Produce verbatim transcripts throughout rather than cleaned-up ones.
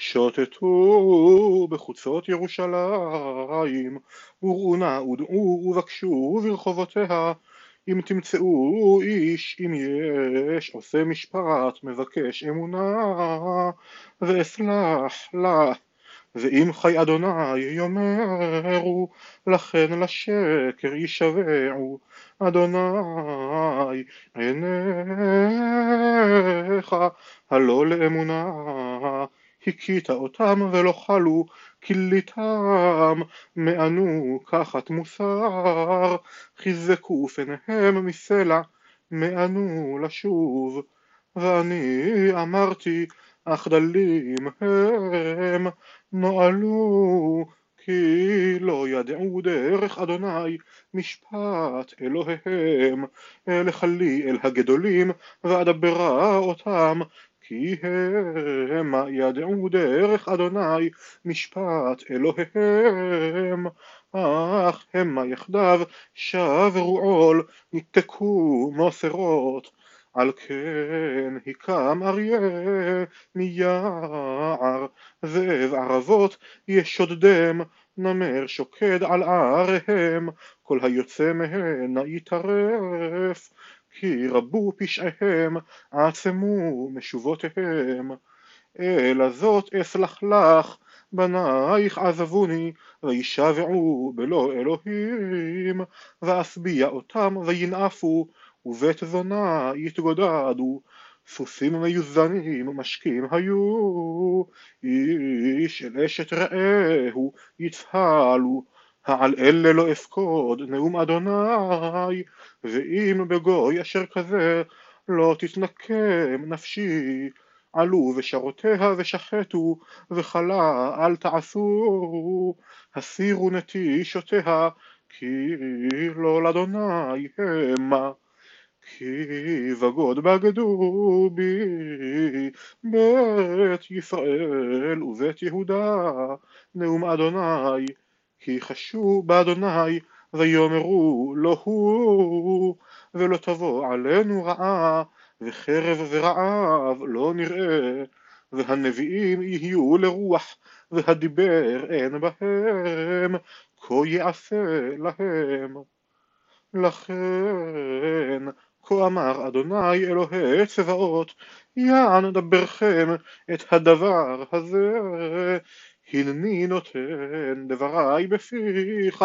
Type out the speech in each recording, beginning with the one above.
שוטטו בחוצות ירושלים, וראו נא ודעו ובקשו ברחובותיה, אם תמצאו איש אם יש עושה משפט מבקש אמונה, ואסלח לה. ואם חי אדוני יאמרו, לכן לשקר ישבעו. אדוני עיניך הלא לאמונה, הכית אותם ולא חלו, כליתם מענו קחת מוסר, חיזקו פניהם מסלע, מענו לשוב. ואני אמרתי, אך דלים הם, נועלו, כי לא ידעו דרך אדוני משפט אלוהיהם. אלך לי אל הגדולים ואדברה אותם, כי המה ידעו דרך אדוני משפט אלוהיהם. אך המה יחדיו שברו עול, נתקו מוסרות. על כן הקם אריה מיער, זאב ערבות ישודדם, נמר שוקד על עריהם, כל היוצא מהנה יטרף. כי רבו פשעיהם, עצמו משובותיהם. אלא זאת אסלח לך, בנייך עזבוני, וישבעו בלא אלוהים, ואשביע אותם וינאפו, ובית זונה יתגודדו. סוסים מיוזנים משקים היו, איש אל אשת רעהו יצהלו. העל אלה לא אפקוד נאום אדוני, ואם בגוי אשר כזה לא תתנקם נפשי. עלו בשרותיה ושחטו, וחלה אל תעשו. הסירו נטישותיה, כי לא לאדוני המה. כי בגוד בגדו בי בית ישראל ובית יהודה, נאום אדוני. כי חשו באדוני ויאמרו לא הוא, ולא תבוא עלינו רעה, וחרב ורעב לא נראה. והנביאים יהיו לרוח, והדיבר אין בהם, כה יעשה להם. לכן כה אמר אדוני אלוהי צבאות, יען דברכם את הדבר הזה, הנני נותן דברי בפיך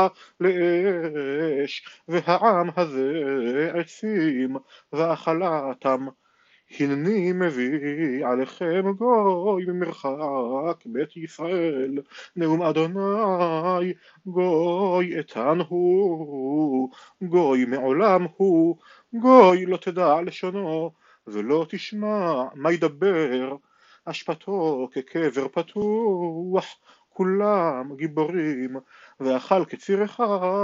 לאש, והעם הזה עצים ואכלתם. הנני מביא עליכם גוי ממרחק בית ישראל, נאום אדוני. גוי איתן הוא, גוי מעולם הוא, גוי לא תדע לשונו, ולא תשמע מה ידבר. אשפתו כקבר פתוח, כולם גיבורים, ואכל כצירך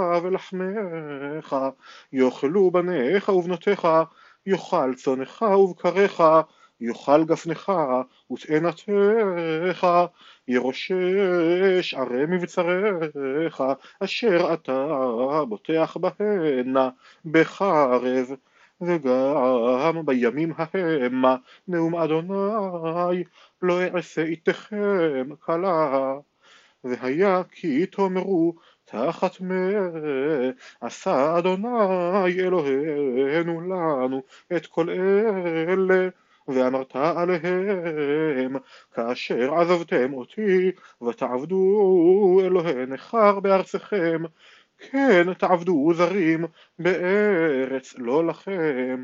ולחמך. יאכלו בניך ובנותיך, יאכל צונך ובקריך, יאכל גפנך ותאנתך. ירושש ערי מבצריך, אשר אתה בוטח בהנה בחרב. וגם בימים ההמה, נאום אדוני, לא אעשה איתכם כלה. והיה כי תאמרו תחת מה עשה אדוני אלוהינו לנו את כל אלה, ואמרת עליהם, כאשר עזבתם אותי ותעבדו אלוהי נכר בארצכם, כן תעבדו זרים בארץ לא לכם.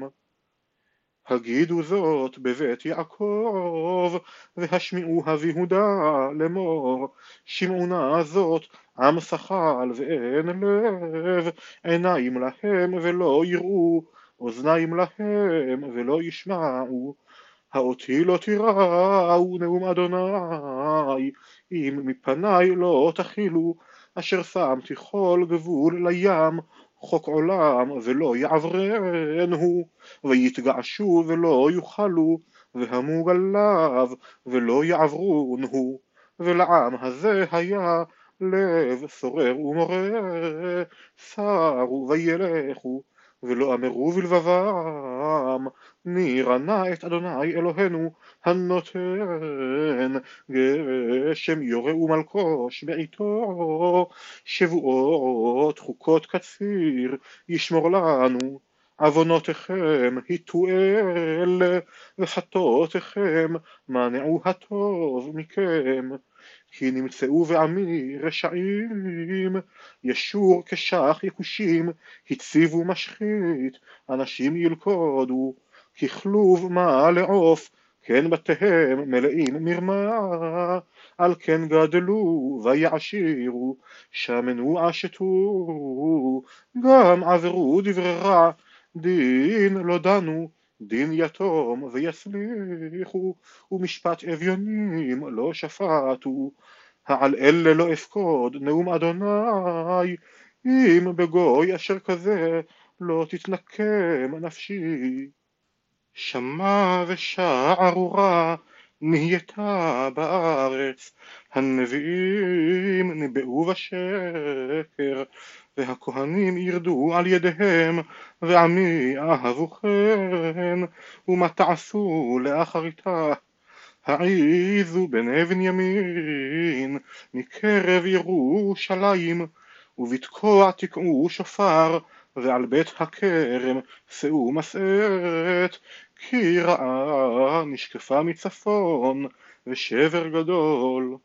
הגידו זאת בבית יעקב, והשמיעוה ביהודה לאמור, שמעו נא זאת עם שחל ואין לב, עיניים להם ולא יראו, אוזניים להם ולא ישמעו. האותי לא תיראו, נאום אדוני, אם מפני לא תחילו, אשר שמתי כל גבול לים, חוק עולם ולא יעברנו, ויתגעשו ולא יוכלו, והמוג עליו ולא יעברונו. ולעם הזה היה לב סורר ומורה, סרו וילכו, ולא אמרו בלבבם, נירנה את אדוני אלוהינו הנותן גשם יורה ומלקוש בעיתו, שבועות חוקות קציר ישמור לנו. עוונותיכם היטו אל, וחטאותיכם מנעו הטוב מכם. כי נמצאו בעמי רשעים, ישור כשח יקושים, הציבו משחית, אנשים ילכודו, ככלוב מה לעוף, כן בתיהם מלאים מרמה, על כן גדלו ויעשירו, שמנו עשתו, גם עברו דברי רע, דין לא דנו, דין יתום ויסליחו, ומשפט אביונים לא שפטו. העל אלה לא אפקוד נאום אדוני, אם בגוי אשר כזה לא תתנקם נפשי. שמע ושע ארורה נהייתה בארץ, הנביאים ניבאו בשקר, והכהנים ירדו על ידיהם, ועמי אהבו כן, ומה תעשו לאחריתה? העיזו בני בנימין מקרב ירושלים, ובתקוע תקעו שופר, ועל בית הכרם שאו מסעת, כי רעה נשקפה מצפון ושבר גדול.